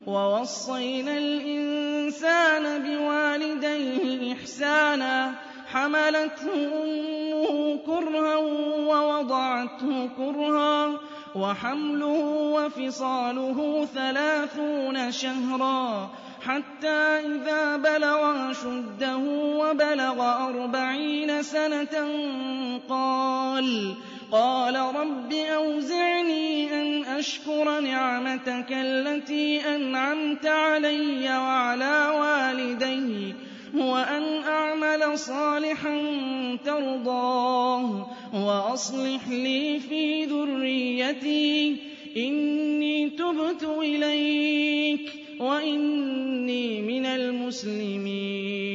وَوَصَّيْنَا الْإِنسَانَ بِوَالِدَيْهِ إِحْسَانًا ۖ حَمَلَتْهُ أُمُّهُ كُرْهًا وَوَضَعَتْهُ كُرْهًا وَحَمْلُهُ وَفِصَالُهُ 30 شَهْرًا حَتَّىٰ إِذَا بَلَغَ أَشُدَّهُ وَبَلَغَ 40 سَنَةً قَالَ رَبِّ أَوْزِعْنِي أَنْ أَشْكُرَ نِعْمَتَكَ الَّتِي أَنْعَمْتَ عَلَيَّ وَعَلَىٰ وَالِدَيَّ وَأَنْ أَعْمَلَ صَالِحًا تَرْضَاهُ وَأَصْلِحْ لِي فِي ذُرِّيَّتِي ۖ إِنِّي تُبْتُ إِلَيْكَ وَإِنِّي مِنَ الْمُسْلِمِينَ